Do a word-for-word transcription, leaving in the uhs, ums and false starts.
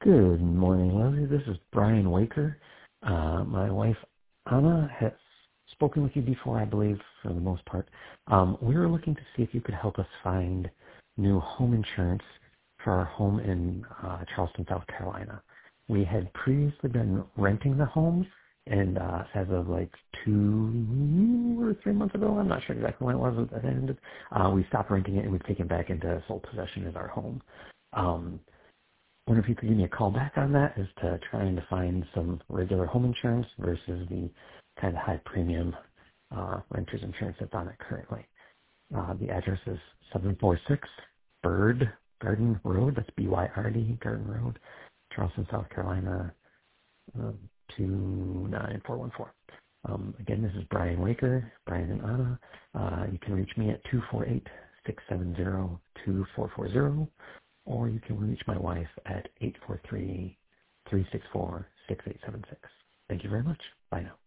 Good morning, Leslie. This is Brian Waker. Uh, my wife, Anna, has spoken with you before, I believe, for the most part. Um, we were looking to see if you could help us find new home insurance for our home in uh, Charleston, South Carolina. We had previously been renting the home, and uh, as of like two or three months ago, I'm not sure exactly when it was that ended, uh, we stopped renting it and we've taken back into sole possession as our home. Um, I wonder if you could give me a call back on that as to trying to find some regular home insurance versus the kind of high premium uh, renter's insurance that's on it currently. Uh, the address is seven four six Bird Garden Road. That's B Y R D Garden Road, Charleston, South Carolina, um, two nine four one four. Um, again, this is Brian Waker, Brian and Anna. Uh, you can reach me at two four eight, six seven zero, two four four zero, or you can reach my wife at eight four three, three six four, six eight seven six. Thank you very much. Bye now.